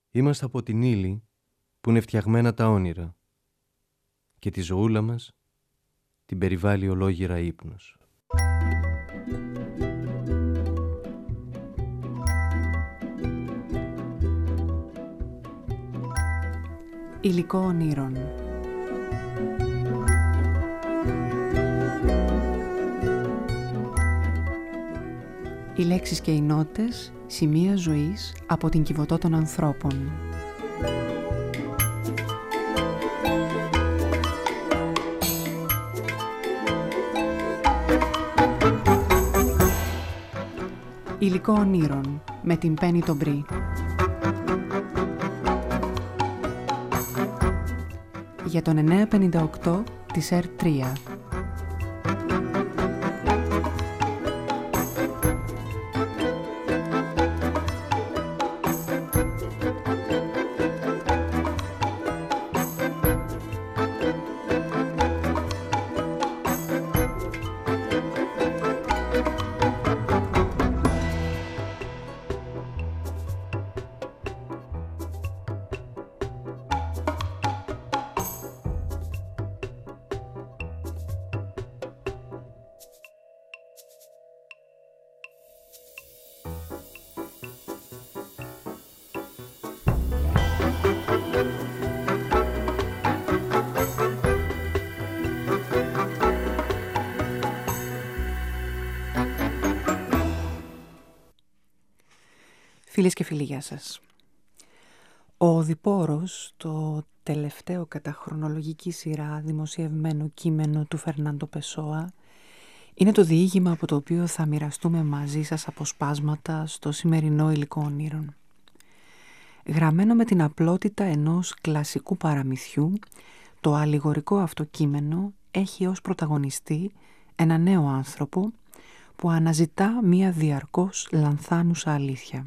Είμαστε από την ύλη που είναι φτιαγμένα τα όνειρα και τη ζωούλα μας την περιβάλλει ολόγυρα ύπνος. Υλικό ονείρων. Οι λέξεις και οι νότες, σημεία ζωής από την Κιβωτό των ανθρώπων. Υλικό ονείρων με την Πέννη τον Μπρι. Για τον 958 της R3. Φίλες και φίλοι, γεια σας. Ο Οδυπόρος, το τελευταίο κατά χρονολογική σειρά δημοσιευμένο κείμενο του Φερνάντο Πεσόα, είναι το διήγημα από το οποίο θα μοιραστούμε μαζί σας αποσπάσματα στο σημερινό υλικό ονείρων. Γραμμένο με την απλότητα ενός κλασικού παραμυθιού, το αλληγορικό αυτό κείμενο έχει ως πρωταγωνιστή ένα νέο άνθρωπο που αναζητά μία διαρκώς λανθάνουσα αλήθεια.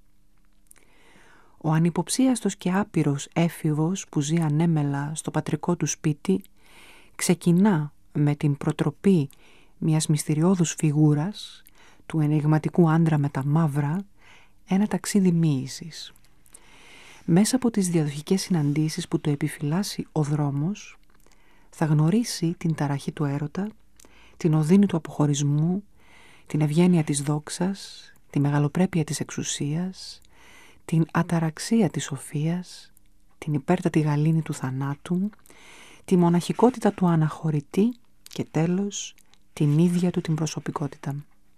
Ο ανυποψίαστος και άπειρος έφηβος που ζει ανέμελα στο πατρικό του σπίτι ξεκινά με την προτροπή μιας μυστηριώδους φιγούρας, του ενιγματικού άντρα με τα μαύρα, ένα ταξίδι μοίησης. Μέσα από τις διαδοχικές συναντήσεις που το επιφυλάσσει ο δρόμος, θα γνωρίσει την ταραχή του έρωτα, την οδύνη του αποχωρισμού, την ευγένεια της δόξας, τη μεγαλοπρέπεια της εξουσίας, την αταραξία της σοφίας, την υπέρτατη γαλήνη του θανάτου, τη μοναχικότητα του αναχωρητή και τέλος την ίδια του την προσωπικότητα.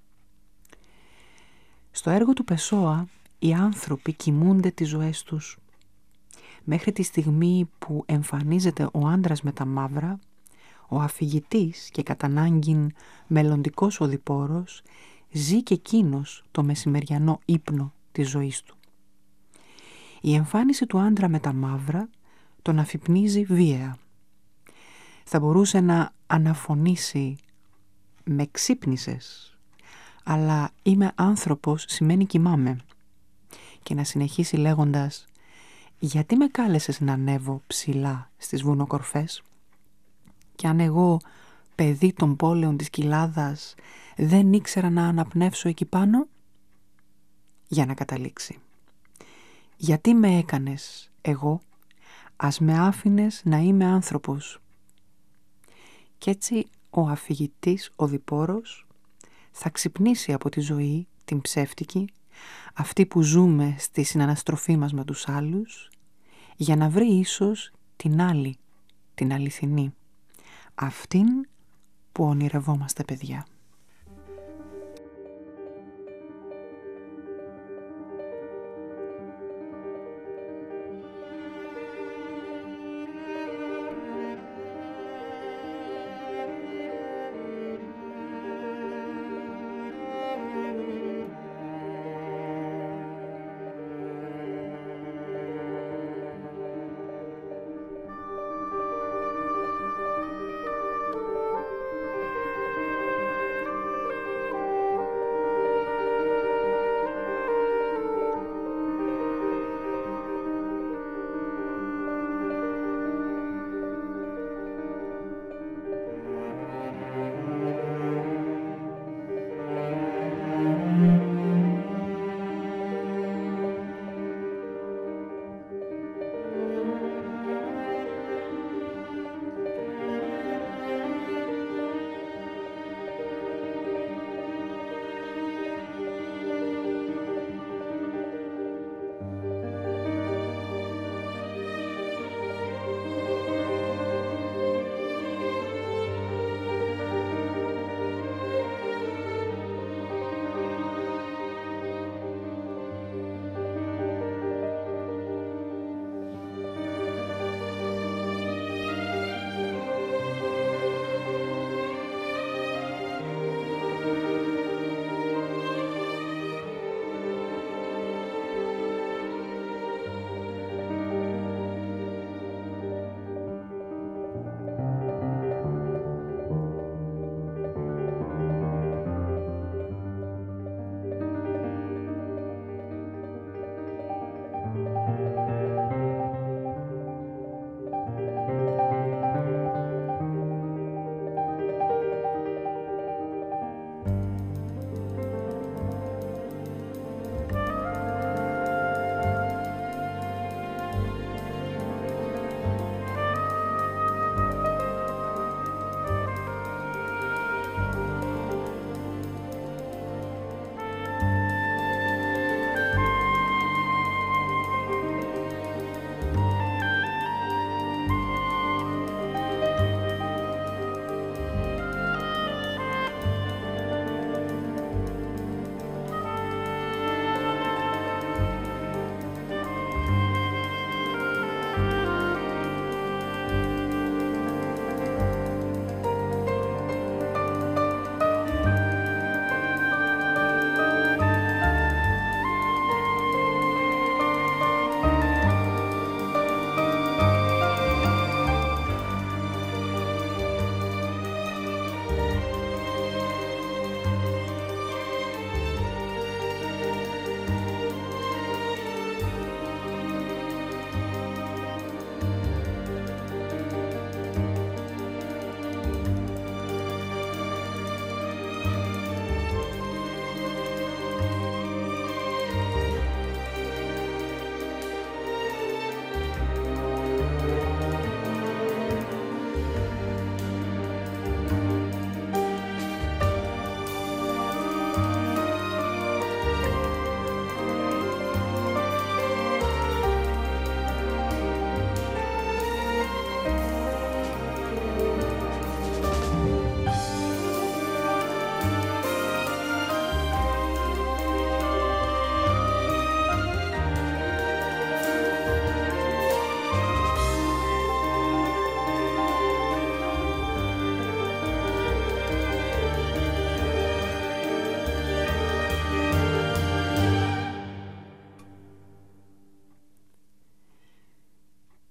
Στο έργο του Πεσόα οι άνθρωποι κοιμούνται τις ζωές τους. Μέχρι τη στιγμή που εμφανίζεται ο άντρας με τα μαύρα, ο αφηγητής και κατά ανάγκην μελλοντικός οδυπόρος ζει και εκείνος το μεσημεριανό ύπνο της ζωής του. Η εμφάνιση του άντρα με τα μαύρα τον αφυπνίζει βίαια. Θα μπορούσε να αναφωνήσει «με ξύπνησες», αλλά «είμαι άνθρωπος» σημαίνει «κοιμάμαι», και να συνεχίσει λέγοντας «γιατί με κάλεσες να ανέβω ψηλά στις βουνοκορφές, και αν εγώ, παιδί των πόλεων της Κοιλάδας, δεν ήξερα να αναπνεύσω εκεί πάνω?» Για να καταλήξει. «Γιατί με έκανες εγώ, ας με άφηνες να είμαι άνθρωπος». Κι έτσι ο αφηγητής Οδυπόρος θα ξυπνήσει από τη ζωή, την ψεύτικη, αυτή που ζούμε στη συναναστροφή μας με τους άλλους, για να βρει ίσως την άλλη, την αληθινή, αυτήν που ονειρευόμαστε παιδιά.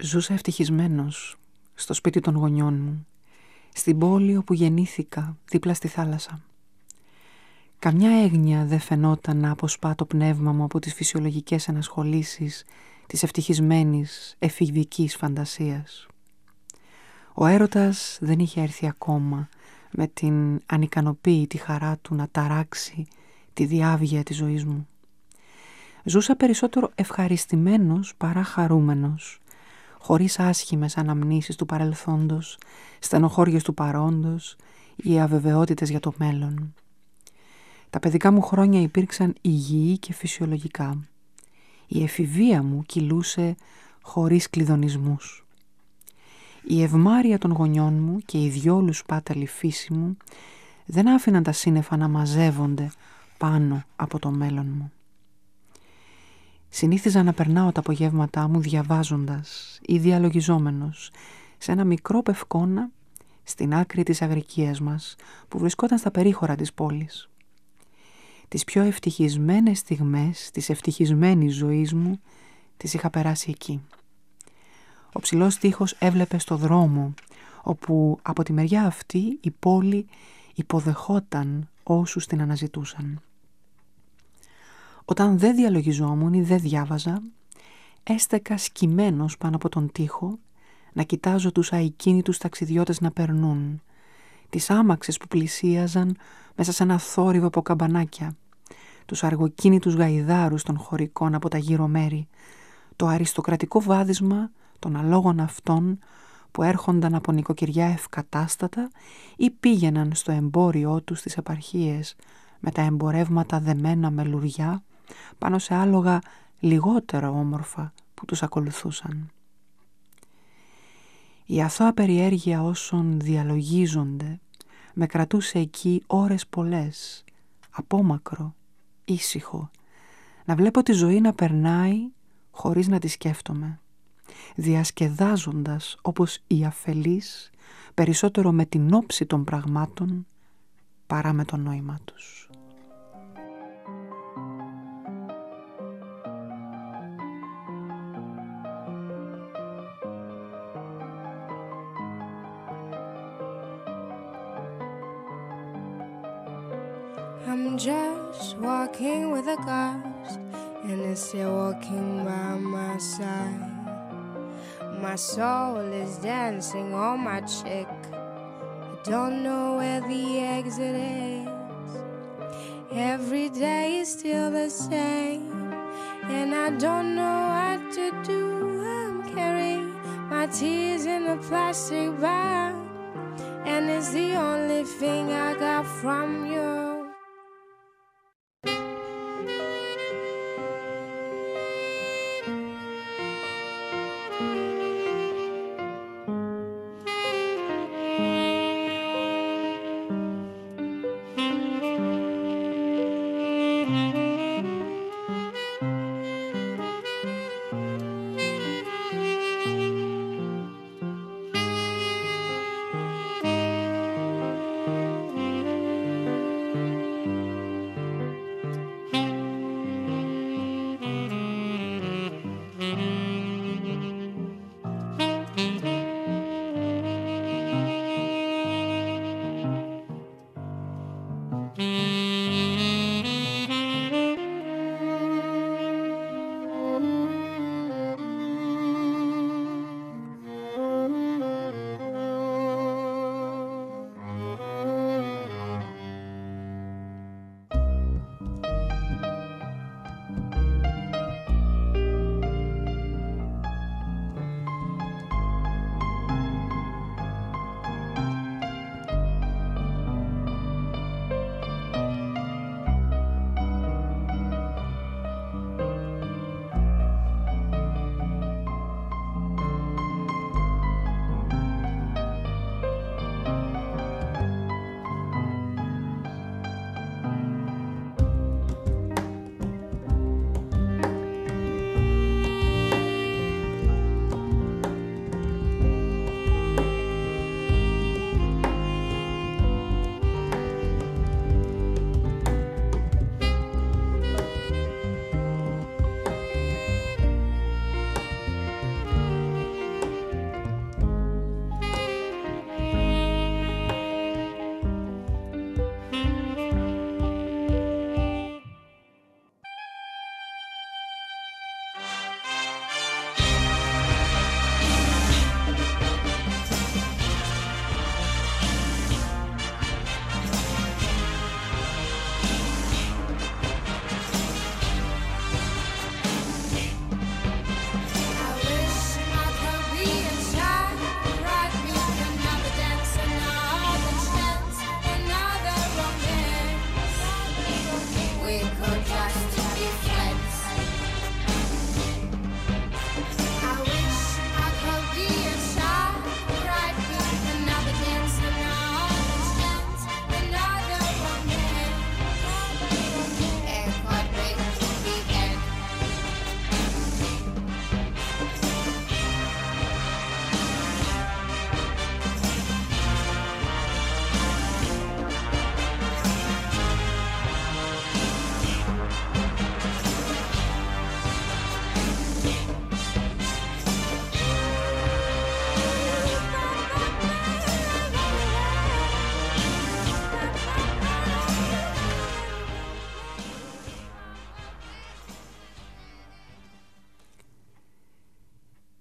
Ζούσα ευτυχισμένος στο σπίτι των γονιών μου, στην πόλη όπου γεννήθηκα δίπλα στη θάλασσα. Καμιά έγνοια δεν φαινόταν να αποσπά το πνεύμα μου από τις φυσιολογικές ενασχολήσεις της ευτυχισμένης εφηβικής φαντασίας. Ο έρωτας δεν είχε έρθει ακόμα με την ανικανοποίητη χαρά του να ταράξει τη διάβγεια της ζωής μου. Ζούσα περισσότερο ευχαριστημένος παρά χαρούμενος, χωρίς άσχημες αναμνήσεις του παρελθόντος, στενοχώριες του παρόντος ή αβεβαιότητες για το μέλλον. Τα παιδικά μου χρόνια υπήρξαν υγιή και φυσιολογικά. Η εφηβεία μου κυλούσε χωρίς κλειδονισμούς. Η ευμάρεια των γονιών μου και η διόλου σπάταλη φύση μου δεν άφηναν τα σύννεφα να μαζεύονται πάνω από το μέλλον μου. Συνήθιζα να περνάω τα απογεύματά μου διαβάζοντας ή διαλογιζόμενος σε ένα μικρό πευκόνα στην άκρη της αγρικίας μας που βρισκόταν στα περίχωρα της πόλης. Τις πιο ευτυχισμένες στιγμές της ευτυχισμένης ζωής μου τις είχα περάσει εκεί. Ο ψηλός τοίχος έβλεπε στο δρόμο, όπου από τη μεριά αυτή η πόλη υποδεχόταν όσους την αναζητούσαν. Όταν δεν διαλογιζόμουν ή δεν διάβαζα, έστεκα σκυμμένος πάνω από τον τοίχο να κοιτάζω τους αικίνητους ταξιδιώτες να περνούν, τις άμαξες που πλησίαζαν μέσα σε ένα θόρυβο από καμπανάκια, τους αργοκίνητους γαϊδάρους των χωρικών από τα γύρω μέρη, το αριστοκρατικό βάδισμα των αλόγων αυτών που έρχονταν από νοικοκυριά ευκατάστατα ή πήγαιναν στο εμπόριό τους στις επαρχίες με τα εμπορεύματα δεμένα με λουριά πάνω σε άλογα λιγότερο όμορφα που τους ακολουθούσαν. Η αθώα περιέργεια όσων διαλογίζονται με κρατούσε εκεί ώρες πολλές, απόμακρο, ήσυχο, να βλέπω τη ζωή να περνάει χωρίς να τη σκέφτομαι, διασκεδάζοντας όπως οι αφελείς περισσότερο με την όψη των πραγμάτων παρά με το νόημα τους. I'm just walking with a ghost, and it's still walking by my side. My soul is dancing on my cheek. I don't know where the exit is. Every day is still the same, and I don't know what to do. I'm carrying my tears in a plastic bag, and it's the only thing I got from you.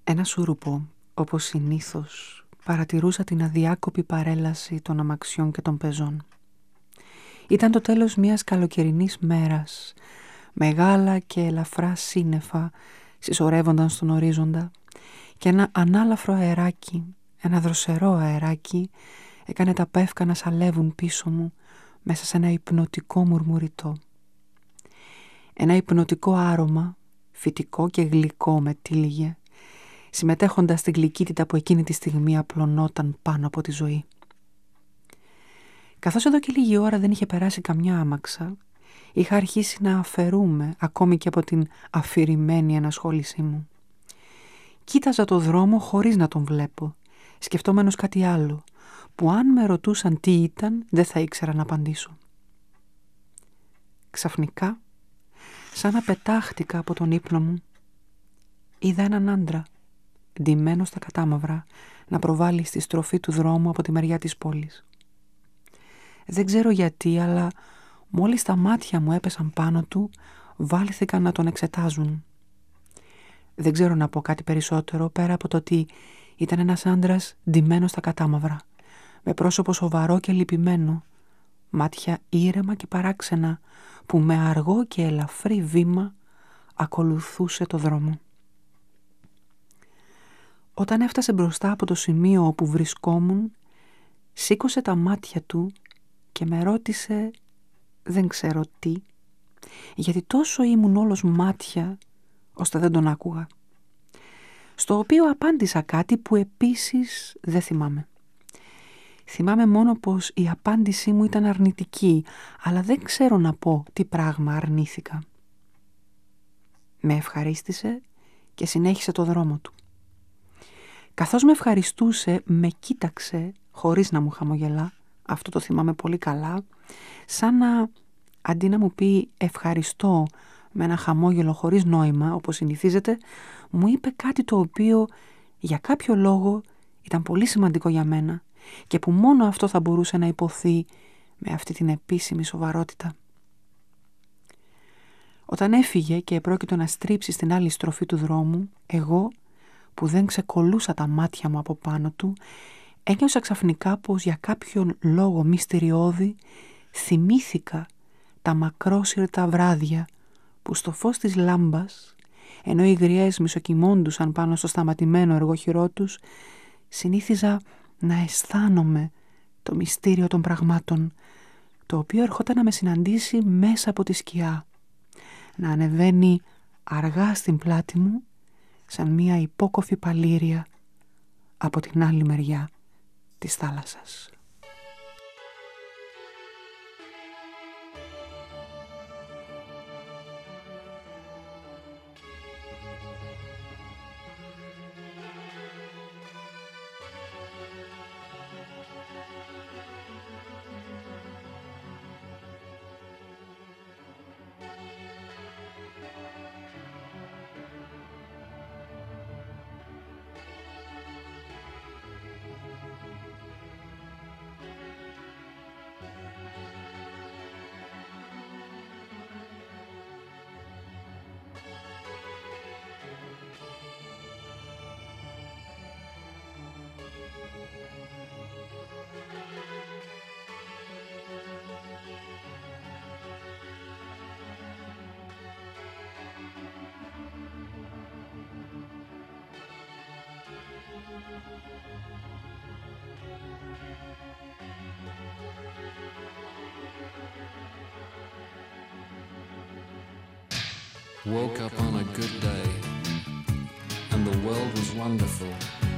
Ένα σούρουπο, όπως συνήθως, παρατηρούσα την αδιάκοπη παρέλαση των αμαξιών και των πεζών. Ήταν το τέλος μιας καλοκαιρινής μέρας. Μεγάλα και ελαφρά σύννεφα συσσωρεύονταν στον ορίζοντα και ένα ανάλαφρο αεράκι, ένα δροσερό αεράκι, έκανε τα πεύκα να σαλεύουν πίσω μου μέσα σε ένα υπνοτικό μουρμουριτό. Ένα υπνοτικό άρωμα, φυτικό και γλυκό με τύλιγε, συμμετέχοντας στην γλυκύτητα που εκείνη τη στιγμή απλωνόταν πάνω από τη ζωή. Καθώς εδώ και λίγη ώρα δεν είχε περάσει καμιά άμαξα, είχα αρχίσει να αφαιρούμε ακόμη και από την αφηρημένη ενασχόλησή μου. Κοίταζα το δρόμο χωρίς να τον βλέπω, σκεφτόμενος κάτι άλλο, που αν με ρωτούσαν τι ήταν, δεν θα ήξερα να απαντήσω. Ξαφνικά, σαν να πετάχτηκα από τον ύπνο μου, είδα έναν άντρα, ντυμένο στα κατάμαυρα, να προβάλλει στη στροφή του δρόμου από τη μεριά της πόλης. Δεν ξέρω γιατί, αλλά μόλις τα μάτια μου έπεσαν πάνω του, βάλθηκαν να τον εξετάζουν. Δεν ξέρω να πω κάτι περισσότερο πέρα από το ότι ήταν ένας άντρας ντυμένος στα κατάμαυρα, με πρόσωπο σοβαρό και λυπημένο, μάτια ήρεμα και παράξενα, που με αργό και ελαφρύ βήμα ακολουθούσε το δρόμο. Όταν έφτασε μπροστά από το σημείο όπου βρισκόμουν, σήκωσε τα μάτια του και με ρώτησε δεν ξέρω τι, γιατί τόσο ήμουν όλος μάτια ώστε δεν τον άκουγα. Στο οποίο απάντησα κάτι που επίσης δεν θυμάμαι. Θυμάμαι μόνο πως η απάντησή μου ήταν αρνητική, αλλά δεν ξέρω να πω τι πράγμα αρνήθηκα. Με ευχαρίστησε και συνέχισε το δρόμο του. Καθώς με ευχαριστούσε, με κοίταξε χωρίς να μου χαμογελά, αυτό το θυμάμαι πολύ καλά, σαν να αντί να μου πει ευχαριστώ με ένα χαμόγελο χωρίς νόημα, όπως συνηθίζεται, μου είπε κάτι το οποίο για κάποιο λόγο ήταν πολύ σημαντικό για μένα και που μόνο αυτό θα μπορούσε να υποθεί με αυτή την επίσημη σοβαρότητα. Όταν έφυγε και επρόκειτο να στρίψει στην άλλη στροφή του δρόμου, εγώ, που δεν ξεκολλούσα τα μάτια μου από πάνω του, ένιωσα ξαφνικά πως για κάποιον λόγο μυστηριώδη θυμήθηκα τα μακρόσυρτα βράδια που στο φως της λάμπας, ενώ οι γριές μισοκοιμώντουσαν πάνω στο σταματημένο εργοχειρό τους, συνήθιζα να αισθάνομαι το μυστήριο των πραγμάτων, το οποίο ερχόταν να με συναντήσει μέσα από τη σκιά, να ανεβαίνει αργά στην πλάτη μου σαν μια υπόκοφη παλήρια από την άλλη μεριά της θάλασσας. Woke up on a good day, and the world was wonderful.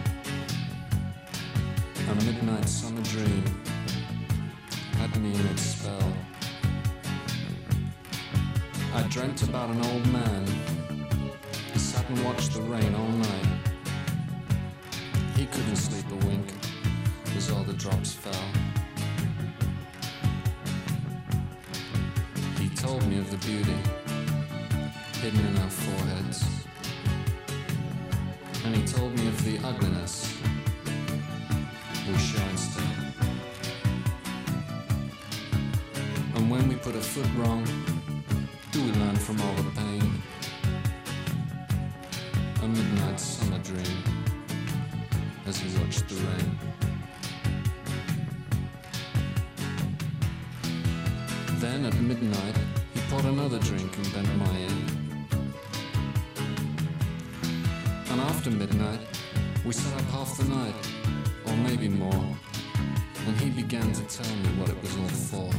A midnight summer dream had me in its spell. I dreamt about an old man who sat and watched the rain all night. He couldn't sleep a wink as all the drops fell. He told me of the beauty hidden in our foreheads, and he told me of the ugliness we show instead. And when we put a foot wrong, do we learn from all the pain? a midnight summer dream as he watched the rain. Then at midnight he poured another drink and bent my ear. And after midnight we sat up half the night, or maybe more, and he began to tell me what it was all for.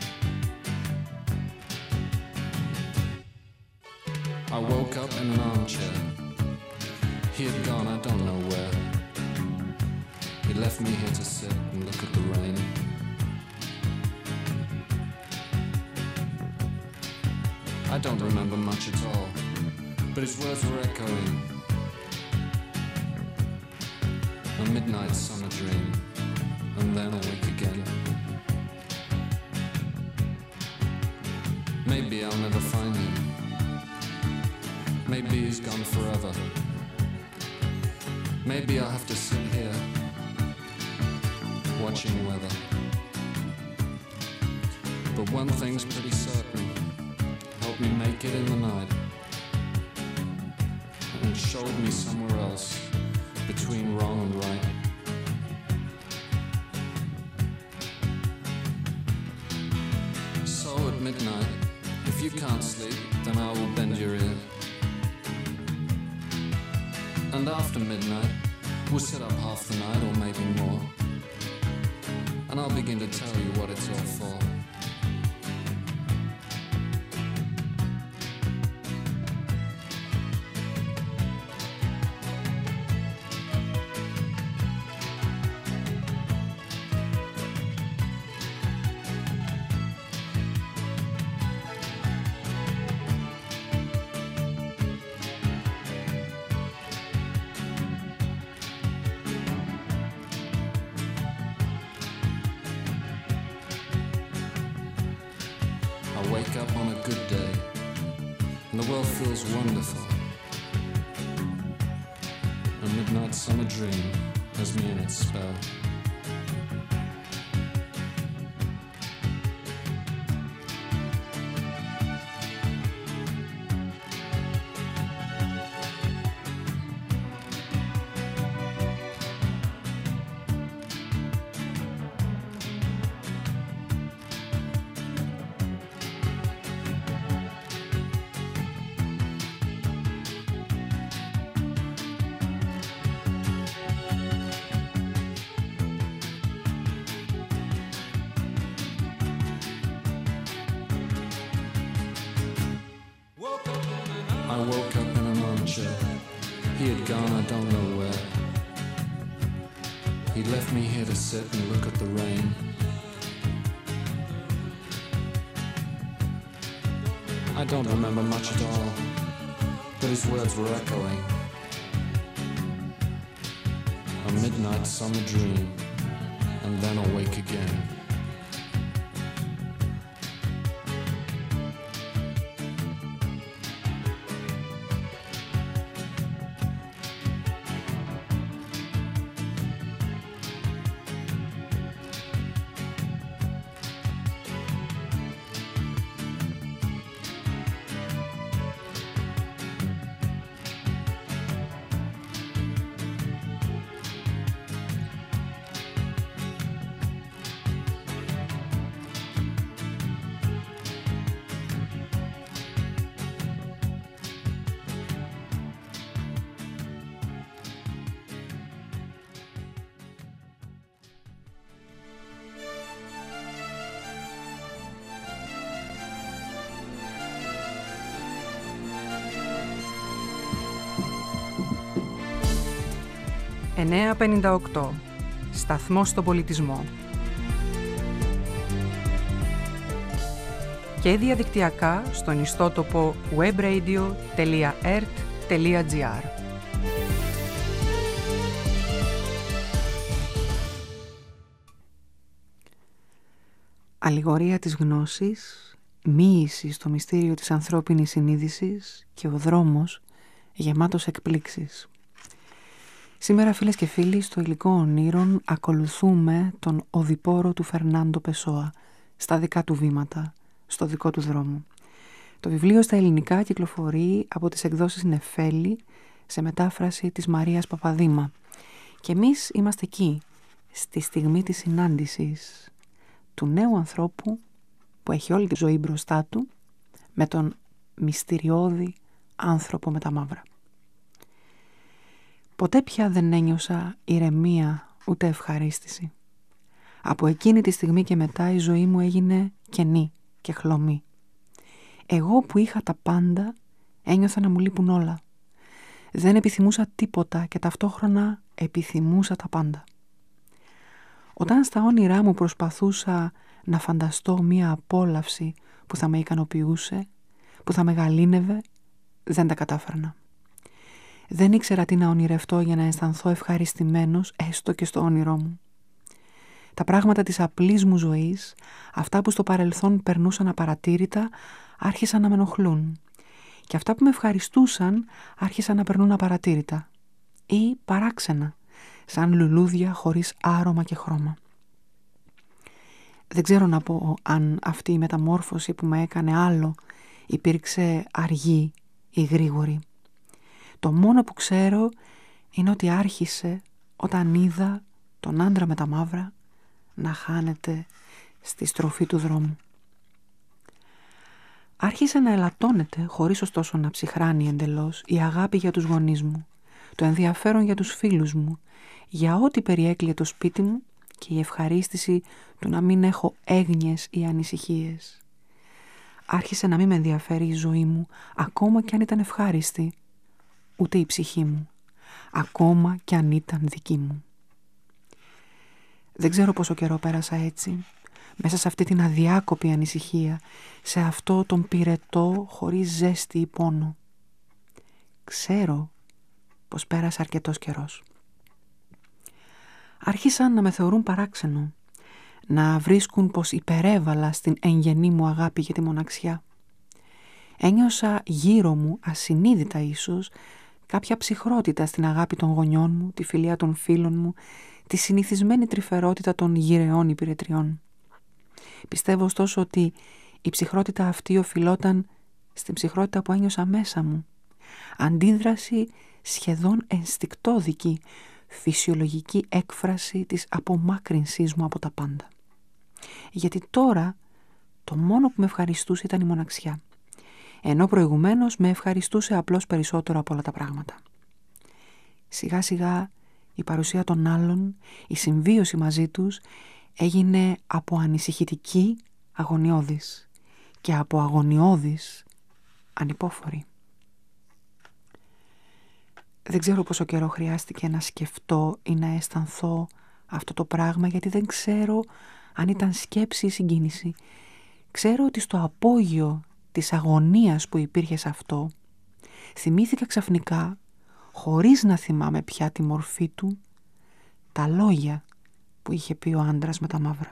I woke up in an armchair. He had gone I don't know where. He left me here to sit and look at the rain. I don't remember much at all, but his words were echoing. A midnight summer dream, and then awake again. Maybe I'll never find him. Maybe he's gone forever. Maybe I'll have to sit here, watching weather. But one thing's pretty certain, helped me make it in the night, and showed me somewhere else, between wrong and right. So at midnight, if you can't sleep, then I will bend your ear. And after midnight, we'll sit up half the night or maybe more, and I'll begin to tell you what it's all for. Wake up on a good day, and the world feels wonderful. A midnight summer dream has me in its spell. I woke up in an armchair. He had gone I don't know where. He left me here to sit and look at the rain. I don't remember much at all, but his words were echoing. A midnight summer dream, and then awake again. «958. Σταθμός στον πολιτισμό». Και διαδικτυακά στον ιστότοπο webradio.ert.gr. Αλληγορία της γνώσης, μοίηση στο μυστήριο της ανθρώπινης συνείδησης και ο δρόμος γεμάτος εκπλήξεις. Σήμερα, φίλες και φίλοι, στο υλικό ονείρων ακολουθούμε τον οδηπόρο του Φερνάντο Πεσόα στα δικά του βήματα, στο δικό του δρόμο. Το βιβλίο στα ελληνικά κυκλοφορεί από τις εκδόσεις Νεφέλη σε μετάφραση της Μαρίας Παπαδήμα. Και εμείς είμαστε εκεί, στη στιγμή της συνάντησης του νέου ανθρώπου που έχει όλη τη ζωή μπροστά του με τον μυστηριώδη άνθρωπο με τα μαύρα. Ποτέ πια δεν ένιωσα ηρεμία ούτε ευχαρίστηση. Από εκείνη τη στιγμή και μετά η ζωή μου έγινε κενή και χλωμή. Εγώ που είχα τα πάντα ένιωθα να μου λείπουν όλα. Δεν επιθυμούσα τίποτα και ταυτόχρονα επιθυμούσα τα πάντα. Όταν στα όνειρά μου προσπαθούσα να φανταστώ μία απόλαυση που θα με ικανοποιούσε, που θα με γαλήνευε, δεν τα κατάφερνα. Δεν ήξερα τι να ονειρευτώ για να αισθανθώ ευχαριστημένος έστω και στο όνειρό μου. Τα πράγματα της απλής μου ζωής, αυτά που στο παρελθόν περνούσαν απαρατήρητα, άρχισαν να με ενοχλούν. Και αυτά που με ευχαριστούσαν άρχισαν να περνούν απαρατήρητα ή παράξενα, σαν λουλούδια χωρίς άρωμα και χρώμα. Δεν ξέρω να πω αν αυτή η μεταμόρφωση που με έκανε άλλο υπήρξε αργή ή γρήγορη. Το μόνο που ξέρω είναι ότι άρχισε όταν είδα τον άντρα με τα μαύρα να χάνεται στη στροφή του δρόμου. Άρχισε να ελαττώνεται, χωρίς ωστόσο να ψυχράνει εντελώς, η αγάπη για τους γονείς μου, το ενδιαφέρον για τους φίλους μου, για ό,τι περιέκλειε το σπίτι μου και η ευχαρίστηση του να μην έχω έγνοιες ή ανησυχίες. Άρχισε να μην με ενδιαφέρει η ζωή μου, ακόμα κι αν ήταν ευχάριστη, ούτε η ψυχή μου, ακόμα κι αν ήταν δική μου. Δεν ξέρω πόσο καιρό πέρασα έτσι, μέσα σε αυτή την αδιάκοπη ανησυχία, σε αυτό τον πυρετό χωρίς ζέστη ή πόνο. Ξέρω πως πέρασε αρκετός καιρός. Άρχισαν να με θεωρούν παράξενο, να βρίσκουν πως υπερέβαλα στην εγγενή μου αγάπη για τη μοναξιά. Ένιωσα γύρω μου, ασυνείδητα ίσως, κάποια ψυχρότητα στην αγάπη των γονιών μου, τη φιλία των φίλων μου, τη συνηθισμένη τρυφερότητα των γυρεών υπηρετριών. Πιστεύω ωστόσο ότι η ψυχρότητα αυτή οφειλόταν στην ψυχρότητα που ένιωσα μέσα μου. Αντίδραση σχεδόν ενστικτώδικη, φυσιολογική έκφραση της απομάκρυνσής μου από τα πάντα. Γιατί τώρα το μόνο που με ευχαριστούσε ήταν η μοναξιά, ενώ προηγουμένως με ευχαριστούσε απλώς περισσότερο από όλα τα πράγματα. Σιγά σιγά η παρουσία των άλλων, η συμβίωση μαζί τους έγινε από ανησυχητική αγωνιώδης και από αγωνιώδης ανυπόφορη. Δεν ξέρω πόσο καιρό χρειάστηκε να σκεφτώ ή να αισθανθώ αυτό το πράγμα, γιατί δεν ξέρω αν ήταν σκέψη ή συγκίνηση. Ξέρω ότι στο απόγειο της αγωνίας που υπήρχε σε αυτό, θυμήθηκα ξαφνικά, χωρίς να θυμάμαι πια τη μορφή του, τα λόγια που είχε πει ο άντρας με τα μαύρα.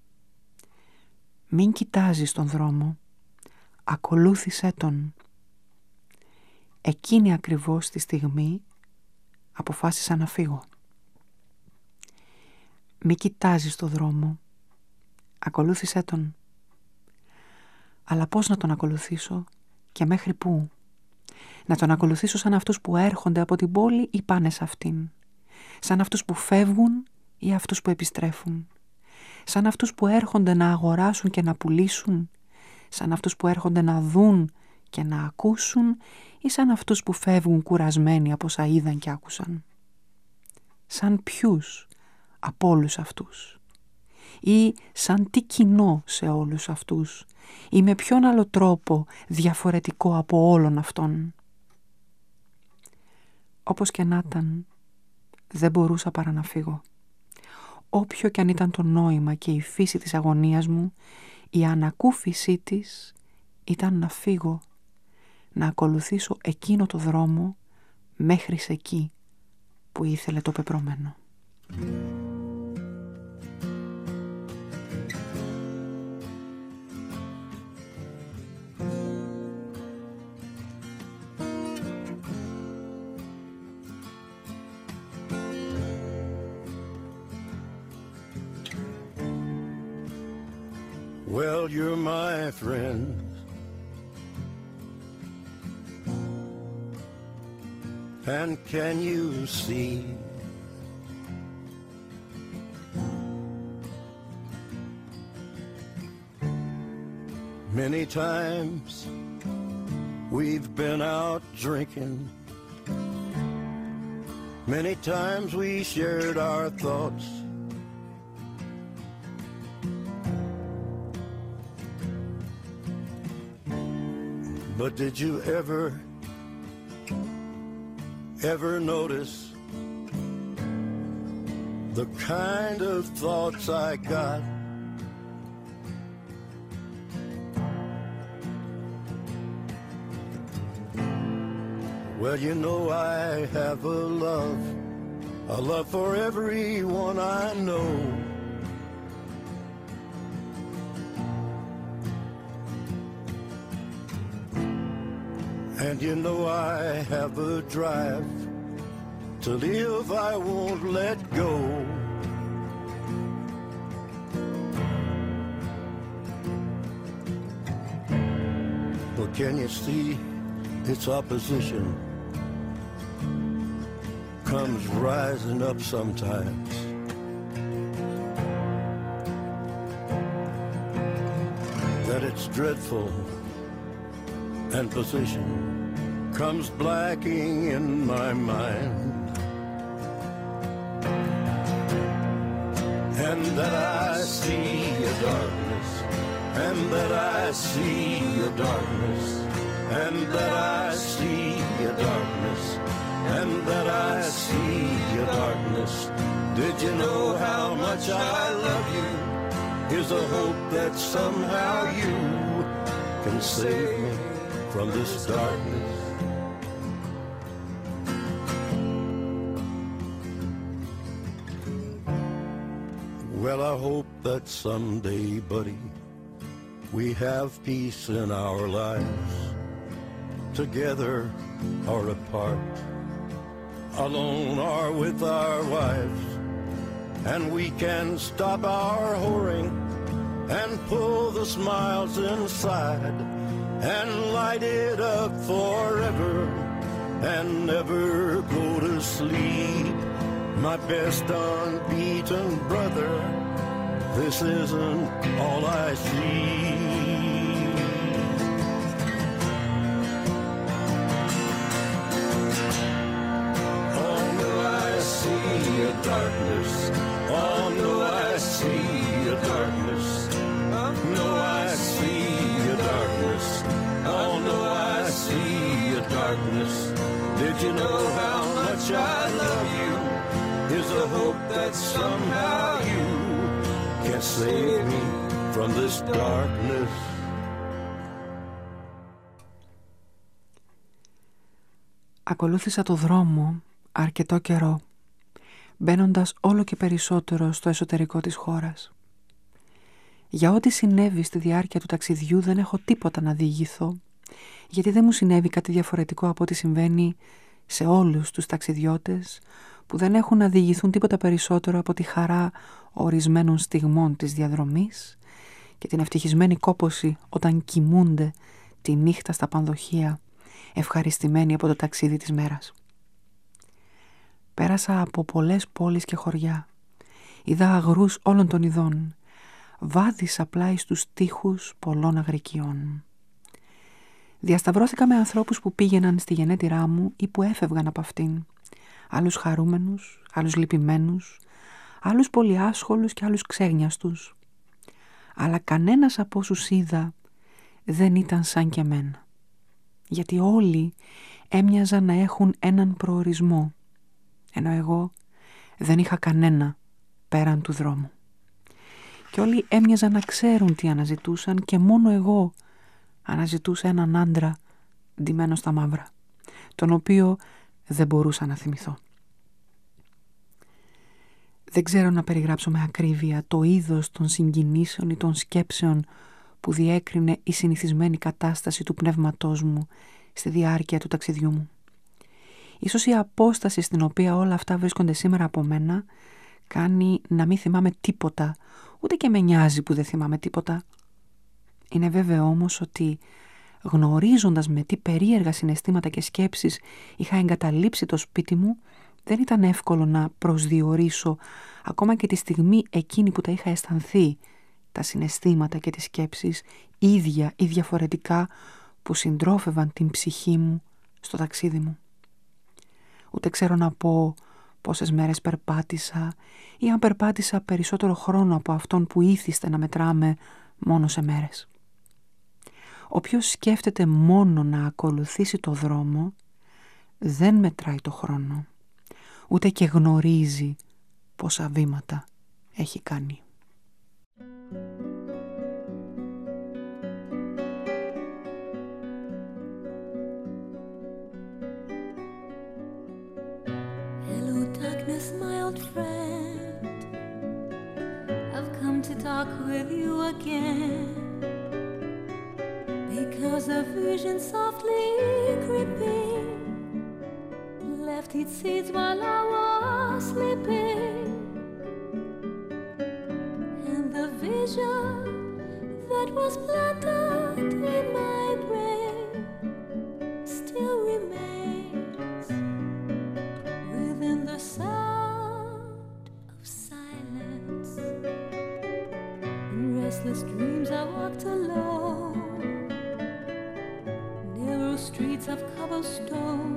Μην κοιτάζεις τον δρόμο, ακολούθησέ τον. Εκείνη ακριβώς τη στιγμή αποφάσισα να φύγω. Μην κοιτάζεις τον δρόμο, ακολούθησέ τον. Αλλά πώς να τον ακολουθήσω και μέχρι πού? Να τον ακολουθήσω σαν αυτούς που έρχονται από την πόλη ή πάνε σε αυτήν? Σαν αυτούς που φεύγουν ή αυτούς που επιστρέφουν? Σαν αυτούς που έρχονται να αγοράσουν και να πουλήσουν? Σαν αυτούς που έρχονται να δουν και να ακούσουν ή σαν αυτούς που φεύγουν κουρασμένοι από όσα είδαν και άκουσαν? Σαν ποιους από όλους αυτούς? Ή σαν τι κοινό σε όλους αυτούς? Ή με ποιον άλλο τρόπο διαφορετικό από όλων αυτών? Όπως και να ήταν, δεν μπορούσα παρά να φύγω. Όποιο κι αν ήταν το νόημα και η φύση της αγωνίας μου, η ανακούφισή της ήταν να φύγω, να ακολουθήσω εκείνο το δρόμο μέχρι σε εκεί που ήθελε το πεπρωμένο. Well, you're my friend, And can you see many times we've been out drinking, many times we shared our thoughts, but did you ever notice the kind of thoughts I got? Well, you know I have a love for everyone I know. And you know I have a drive to live I won't let go. But can you see its opposition comes rising up sometimes? That it's dreadful and position comes blacking in my mind, and that I see a darkness, and that I see a darkness, and that I see a darkness, and that I see a darkness. Did you know how much I love you? Is a hope that somehow you can save me from this darkness. Well, I hope that someday, buddy, we have peace in our lives, together or apart, alone or with our wives, and we can stop our whoring and pull the smiles inside and light it up forever and never go to sleep. My best unbeaten brother, this isn't all I see. Oh no, I see a darkness. Oh no, I see a darkness. No, I see a darkness. Oh no, I see a darkness. Did you know how much I love you? Is a hope that somehow you can save me from this darkness. Ακολούθησα το δρόμο αρκετό καιρό, μπαίνοντας όλο και περισσότερο στο εσωτερικό της χώρας. Για ό,τι συνέβη στη διάρκεια του ταξιδιού δεν έχω τίποτα να διηγηθώ, γιατί δεν μου συνέβη κάτι διαφορετικό από ό,τι συμβαίνει σε όλους τους ταξιδιώτες που δεν έχουν να διηγηθούν τίποτα περισσότερο από τη χαρά ορισμένων στιγμών της διαδρομής και την ευτυχισμένη κόπωση όταν κοιμούνται τη νύχτα στα πανδοχεία, ευχαριστημένοι από το ταξίδι της μέρας. Πέρασα από πολλές πόλεις και χωριά, είδα αγρούς όλων των ειδών, βάδισα πλάι στους τοίχους πολλών αγρικιών. Διασταυρώθηκα με ανθρώπους που πήγαιναν στη γενέτειρά μου ή που έφευγαν από αυτήν, άλλους χαρούμενους, άλλους λυπημένους, άλλους πολύ άσχολους και άλλους ξέγνιαστους. Αλλά κανένας από όσους είδα δεν ήταν σαν και εμένα, γιατί όλοι έμοιαζαν να έχουν έναν προορισμό, ενώ εγώ δεν είχα κανένα πέραν του δρόμου. Και όλοι έμοιαζαν να ξέρουν τι αναζητούσαν και μόνο εγώ αναζητούσα έναν άντρα ντυμένο στα μαύρα, τον οποίο δεν μπορούσα να θυμηθώ. Δεν ξέρω να περιγράψω με ακρίβεια το είδος των συγκινήσεων ή των σκέψεων που διέκρινε η συνηθισμένη κατάσταση του πνεύματός μου στη διάρκεια του ταξιδιού μου. Ίσως η απόσταση στην οποία όλα αυτά βρίσκονται σήμερα από μένα κάνει να μην θυμάμαι τίποτα, ούτε και με νοιάζει που δεν θυμάμαι τίποτα. Είναι βέβαιο όμως ότι γνωρίζοντας με τι περίεργα συναισθήματα και σκέψεις είχα εγκαταλείψει το σπίτι μου, δεν ήταν εύκολο να προσδιορίσω ακόμα και τη στιγμή εκείνη που τα είχα αισθανθεί, τα συναισθήματα και τις σκέψεις ίδια ή διαφορετικά που συντρόφευαν την ψυχή μου στο ταξίδι μου. Ούτε ξέρω να πω πόσες μέρες περπάτησα ή αν περπάτησα περισσότερο χρόνο από αυτόν που ήθιστε να μετράμε μόνο σε μέρες. Όποιος σκέφτεται μόνο να ακολουθήσει το δρόμο δεν μετράει το χρόνο, ούτε και γνωρίζει πόσα βήματα έχει κάνει. Hello darkness, my old friend, I've come to talk with you again, because a vision softly creeping left its seeds while I was sleeping, and the vision that was planted in my brain still remains within the sound of silence. In restless dreams I walked alone, narrow streets of cobblestone,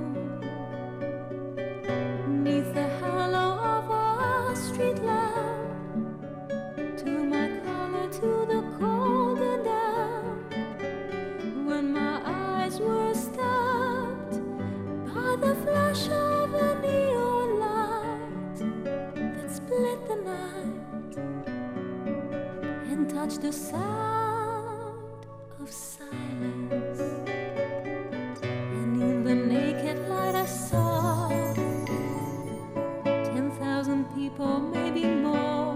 neath the halo of a street lamp, to my collar, to the cold and damp, when my eyes were stabbed by the flash of a neon light that split the night and touched the sound of silence. And in the naked light I saw 10,000 people, maybe more,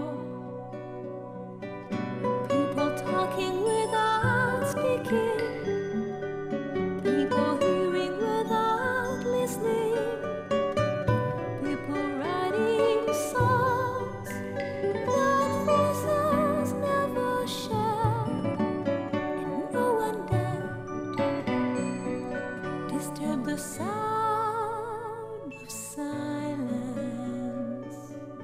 people talking without speaking, people hearing without listening, people writing songs that voices never shared, and no one dared disturb the sound of silence.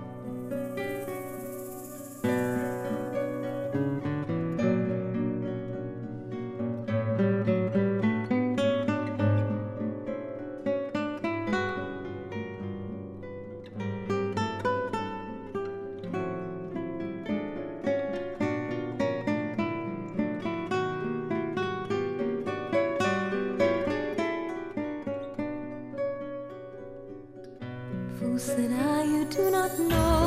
Fool, said I, you do not know,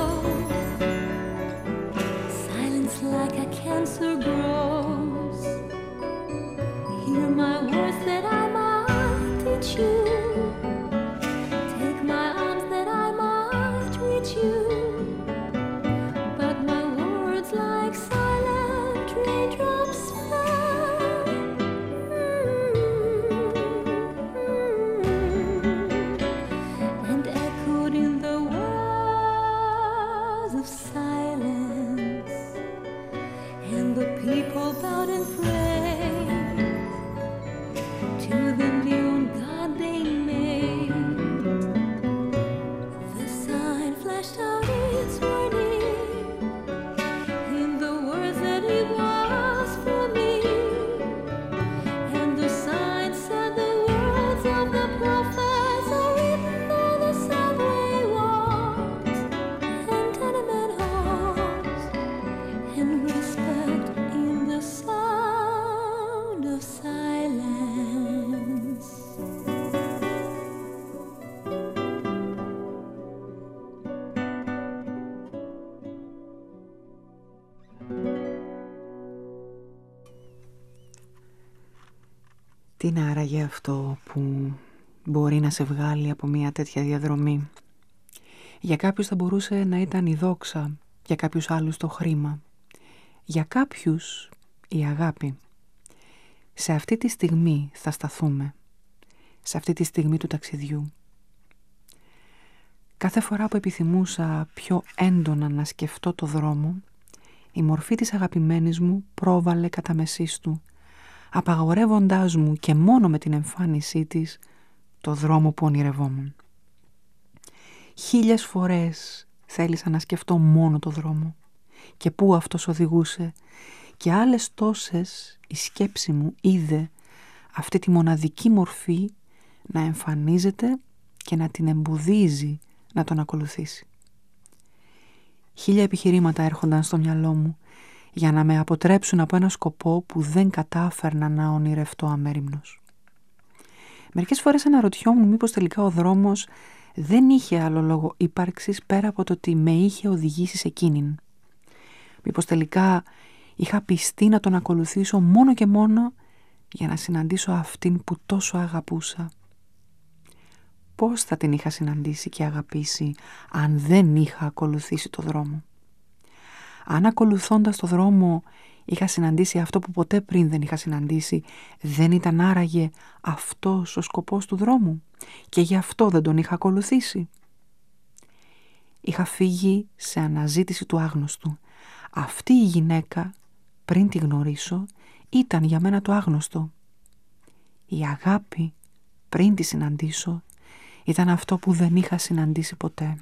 silence like a cancer grows. Hear my words that I might teach you, take my arms that I might reach you, but my words like silent raindrops fell, and echoed in the wells of silence, and the people bowed and prayed to the neon god they made. The sign flashed out its warning in the words that it was for me, and the sign said the words of the prophets are written on the subway walls and tenement halls, and whispered in the sound of silence. Τι είναι άραγε αυτό που μπορεί να σε βγάλει από μια τέτοια διαδρομή? Για κάποιους θα μπορούσε να ήταν η δόξα, για κάποιους άλλους το χρήμα, για κάποιους η αγάπη. Σε αυτή τη στιγμή θα σταθούμε, σε αυτή τη στιγμή του ταξιδιού. Κάθε φορά που επιθυμούσα πιο έντονα να σκεφτώ το δρόμο, η μορφή της αγαπημένης μου πρόβαλε κατά μεσής του, απαγορεύοντάς μου και μόνο με την εμφάνισή της το δρόμο που ονειρευόμουν. 1000 φορές θέλησα να σκεφτώ μόνο το δρόμο και πού αυτός οδηγούσε, και άλλες τόσες η σκέψη μου είδε αυτή τη μοναδική μορφή να εμφανίζεται και να την εμποδίζει να τον ακολουθήσει. 1000 επιχειρήματα έρχονταν στο μυαλό μου για να με αποτρέψουν από ένα σκοπό που δεν κατάφερνα να ονειρευτώ αμέριμνος. Μερικές φορές αναρωτιόμουν μήπως τελικά ο δρόμος δεν είχε άλλο λόγο ύπαρξης πέρα από το ότι με είχε οδηγήσει σε εκείνην. Μήπως τελικά είχα πιστεί να τον ακολουθήσω μόνο και μόνο για να συναντήσω αυτήν που τόσο αγαπούσα. Πώς θα την είχα συναντήσει και αγαπήσει αν δεν είχα ακολουθήσει το δρόμο? Αν ακολουθώντας το δρόμο είχα συναντήσει αυτό που ποτέ πριν δεν είχα συναντήσει, δεν ήταν άραγε αυτός ο σκοπός του δρόμου και γι' αυτό δεν τον είχα ακολουθήσει? Είχα φύγει σε αναζήτηση του άγνωστου. Αυτή η γυναίκα, πριν τη γνωρίσω, ήταν για μένα το άγνωστο. Η αγάπη, πριν τη συναντήσω, ήταν αυτό που δεν είχα συναντήσει ποτέ.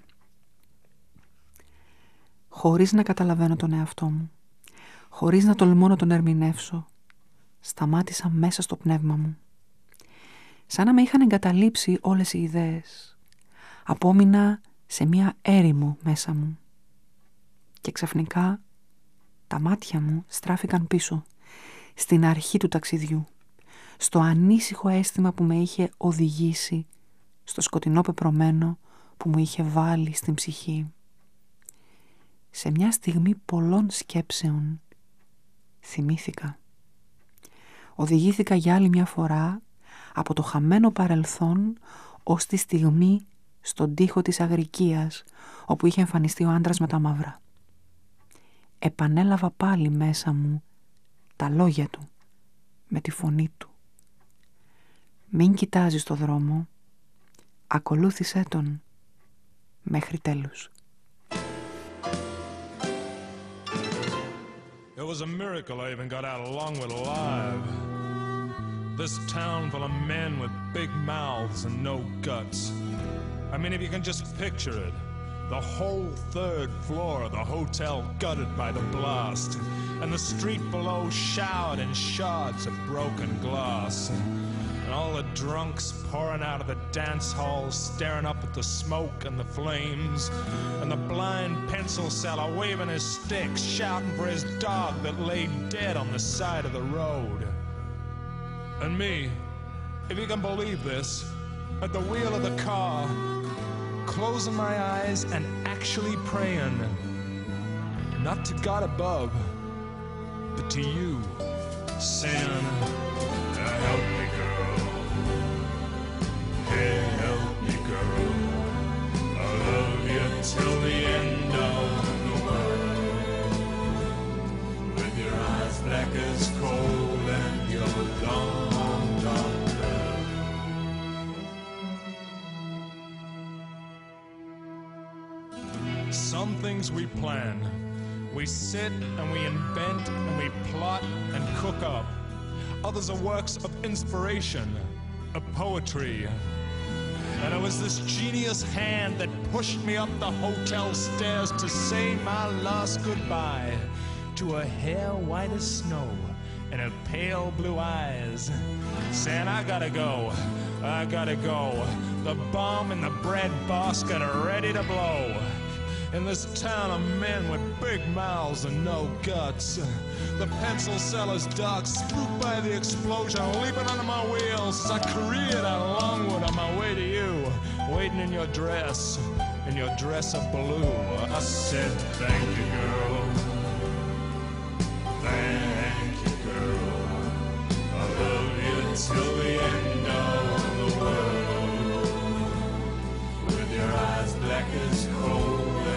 Χωρίς να καταλαβαίνω τον εαυτό μου, χωρίς να τολμώ να τον ερμηνεύσω, σταμάτησα μέσα στο πνεύμα μου. Σαν να με είχαν εγκαταλείψει όλες οι ιδέες. Απόμεινα σε μία έρημο μέσα μου. Και ξαφνικά τα μάτια μου στράφηκαν πίσω, στην αρχή του ταξιδιού, στο ανήσυχο αίσθημα που με είχε οδηγήσει, στο σκοτεινό πεπρωμένο που μου είχε βάλει στην ψυχή. Σε μια στιγμή πολλών σκέψεων θυμήθηκα. Οδηγήθηκα για άλλη μια φορά από το χαμένο παρελθόν ως τη στιγμή στον τοίχο της Αγρικίας, όπου είχε εμφανιστεί ο άντρας με τα μαύρα. Επανέλαβα πάλι μέσα μου τα λόγια του με τη φωνή του. Μην κοιτάζεις το δρόμο, ακολούθησέ τον μέχρι τέλους. It was a miracle I even got out of Longwood alive. This town full of men with big mouths and no guts. I mean, if you can just picture it, the whole 3rd floor of the hotel gutted by the blast, and the street below showered in shards of broken glass. And all the drunks pouring out of the dance halls, staring up at the smoke and the flames, and the blind pencil seller waving his stick, shouting for his dog that lay dead on the side of the road. And me, if you can believe this, at the wheel of the car, closing my eyes and actually praying, not to God above, but to you, saying, help me, girl. Hey, help me, girl. I'll love you till the end of the world. With your eyes black as coal and your long dark hair. Some things we plan. We sit and we invent and we plot and cook up. Others are works of inspiration, of poetry. And it was this genius hand that pushed me up the hotel stairs to say my last goodbye to her hair white as snow and her pale blue eyes, saying, I gotta go, I gotta go. The bomb in the bread basket are ready to blow. In this town of men with big mouths and no guts, the pencil seller's dog spooked by the explosion, leaping under my wheels as I careered out of Longwood on my way to you, waiting in your dress of blue. I said, thank you, girl. Thank you, girl. I love you till the end of the world. With your eyes black as coal.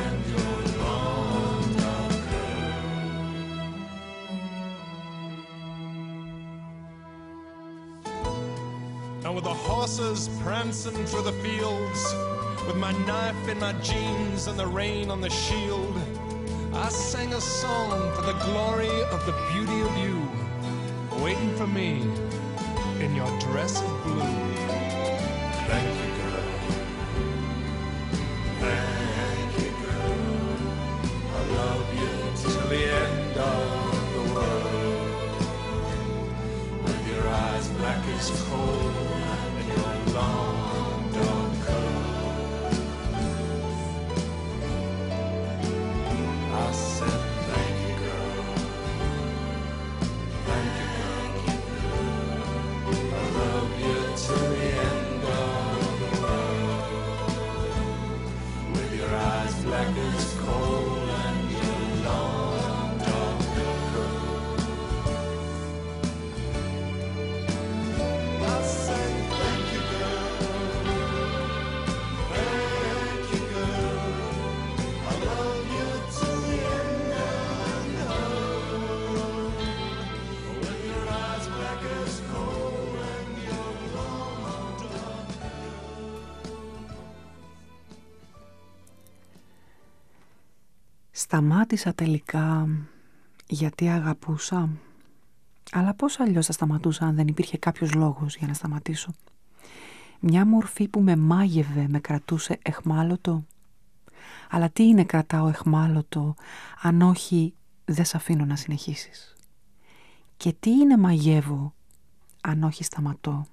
And with the horses prancing through the fields, with my knife in my jeans and the rain on the shield, I sang a song for the glory of the beauty of you. waiting for me in your dress of blue. Thank you, girl. Thank you, girl. I love you till the end of the world. With your eyes black as coal and your long dark curls. I said thank you, girl. Thank you, girl. I love you till the end of the world. With your eyes black as coal and your long dark curls. I said thank you, girl. Thank you, girl. I love you till the end of the world. With your eyes black as coal and your long dark Σταμάτησα τελικά γιατί αγαπούσα. Αλλά πώς αλλιώς θα σταματούσα αν δεν υπήρχε κάποιος λόγος για να σταματήσω. Μια μορφή που με μάγευε, με κρατούσε εχμάλωτο. Αλλά τι είναι κρατάω εχμάλωτο αν όχι δεν σ' αφήνω να συνεχίσεις. Και τι είναι μαγεύω αν όχι σταματώ.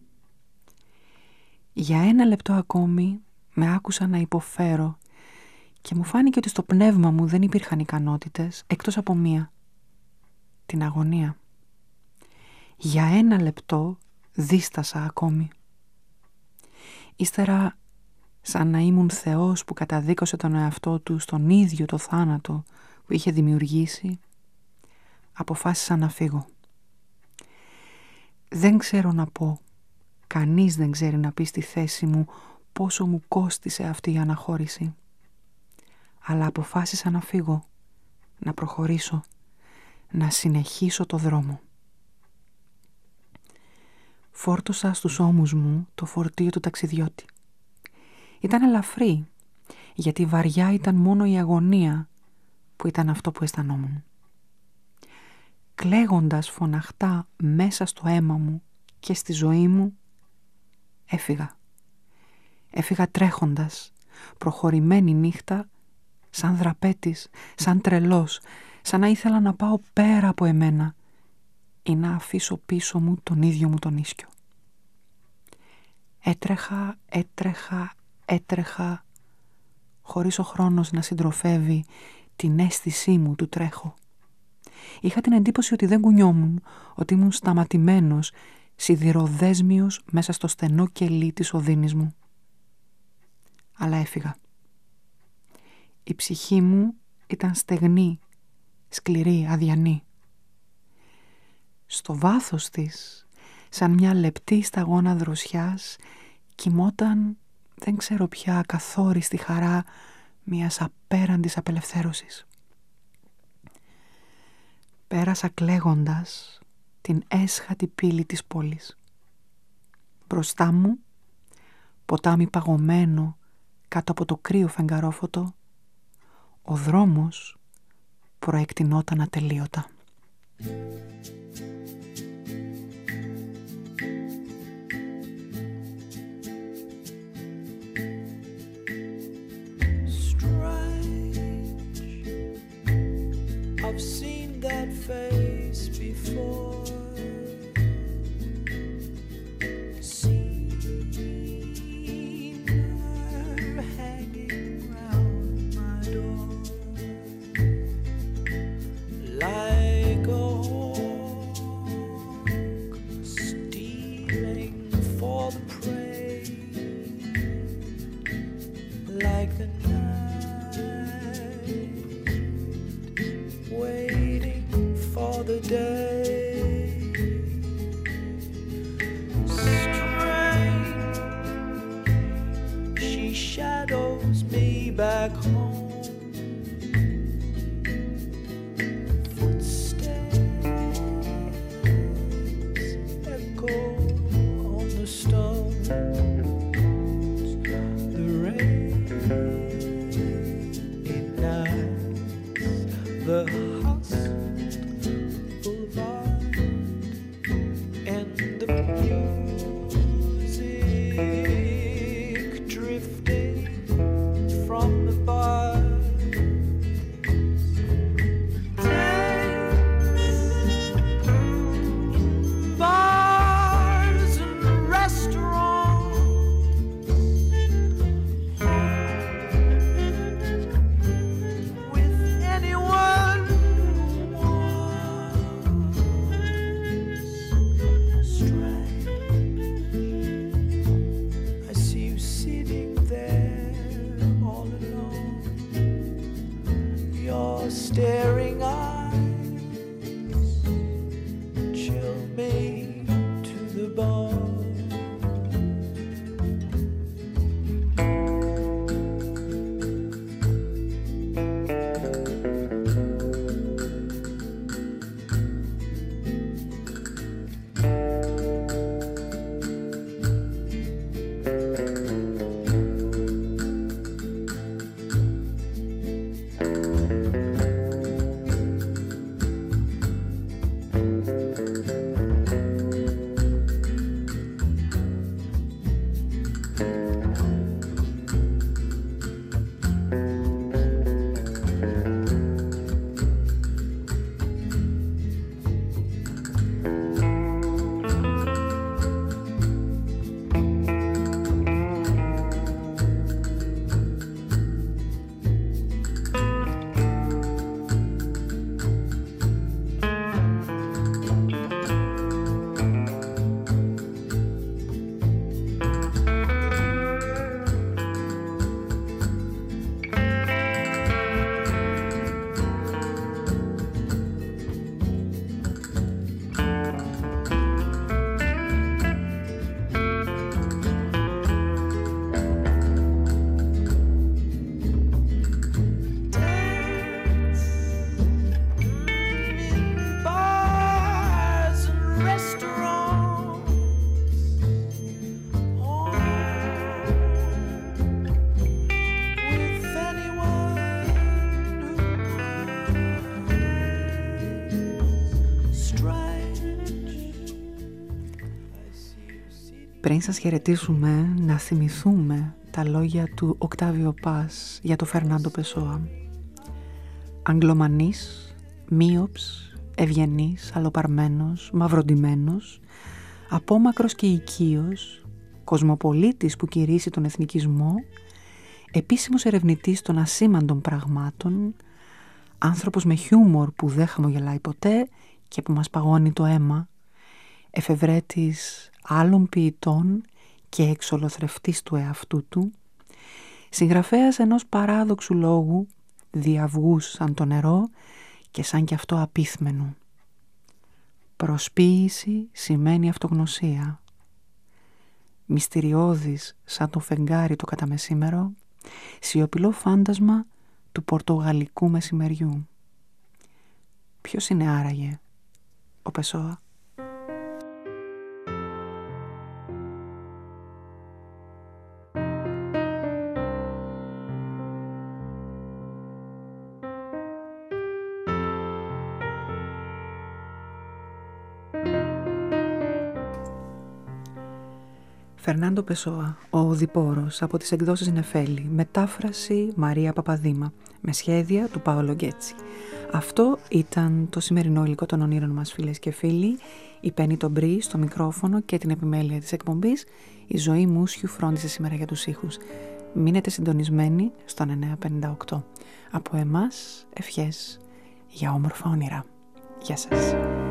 Για 1 λεπτό ακόμη με άκουσα να υποφέρω και μου φάνηκε ότι στο πνεύμα μου δεν υπήρχαν ικανότητες εκτός από μία, την αγωνία. Για 1 λεπτό δίστασα ακόμη. Ύστερα, σαν να ήμουν Θεός που καταδίκωσε τον εαυτό του στον ίδιο το θάνατο που είχε δημιουργήσει, αποφάσισα να φύγω. Δεν ξέρω να πω, κανείς δεν ξέρει να πει στη θέση μου πόσο μου κόστισε αυτή η αναχώρηση. Αλλά αποφάσισα να φύγω, να προχωρήσω, να συνεχίσω το δρόμο. Φόρτωσα στους ώμους μου το φορτίο του ταξιδιώτη. Ήταν ελαφρύ, γιατί βαριά ήταν μόνο η αγωνία που ήταν αυτό που αισθανόμουν. Κλαίγοντας φωναχτά μέσα στο αίμα μου και στη ζωή μου, έφυγα. Έφυγα τρέχοντας, προχωρημένη νύχτα, σαν δραπέτης, σαν τρελός, σαν να ήθελα να πάω πέρα από εμένα ή να αφήσω πίσω μου τον ίδιο μου τον ίσκιο. Έτρεχα, χωρίς ο χρόνος να συντροφεύει την αίσθησή μου του τρέχω. Είχα την εντύπωση ότι δεν κουνιόμουν, ότι ήμουν σταματημένος, σιδηροδέσμιος μέσα στο στενό κελί της οδύνης μου. Αλλά έφυγα. Η ψυχή μου ήταν στεγνή, σκληρή, αδιανή. Στο βάθος της, σαν μια λεπτή σταγόνα δροσιάς, κοιμόταν, δεν ξέρω πια, ακαθόριστη χαρά μιας απέραντης απελευθέρωσης. Πέρασα κλαίγοντας την έσχατη πύλη της πόλης. Μπροστά μου, ποτάμι παγωμένο κάτω από το κρύο φεγγαρόφωτο, ο δρόμος προεκτηνόταν ατελείωτα. I've seen that face before. Seen her hanging round my door like a hawk stealing for the prey, like the the day. Strange, she shadows me back home. Footsteps echo on the stones. The rainy nights, the staring eyes chill me to the bone. Πριν σας χαιρετήσουμε, να θυμηθούμε τα λόγια του Οκτάβιο Πας για το Φερνάντο Πεσόα. Αγγλομανής, μείοψ, ευγενής, αλλοπαρμένος, μαυροντημένος, απόμακρος και οικείος, κοσμοπολίτης που κηρύσσει τον εθνικισμό, επίσημος ερευνητής των ασήμαντων πραγμάτων, άνθρωπος με χιούμορ που δεν χαμογελάει ποτέ και που μας παγώνει το αίμα, εφευρέτης άλλων ποιητών και εξολοθρευτής του εαυτού του, συγγραφέας ενός παράδοξου λόγου, διαυγούς σαν το νερό και σαν κι αυτό απίθμενου. Προσποίηση σημαίνει αυτογνωσία. Μυστηριώδης σαν το φεγγάρι το καταμεσήμερο, σιωπηλό φάντασμα του πορτογαλικού μεσημεριού. Ποιος είναι άραγε ο Πεσόα? Φερνάντο Πεσόα, ο Οδυπόρος, από τις εκδόσεις Νεφέλη, μετάφραση Μαρία Παπαδήμα, με σχέδια του Πάολο Γκέτσι. Αυτό ήταν το σημερινό υλικό των ονείρων μας, φίλες και φίλοι. Η Πέννη Τομπρή στο μικρόφωνο και την επιμέλεια της εκπομπής. Η Ζωή Μούσιου φρόντισε σήμερα για τους ήχους. Μείνετε συντονισμένοι στον 958. Από εμάς, ευχές για όμορφα όνειρα. Γεια σας.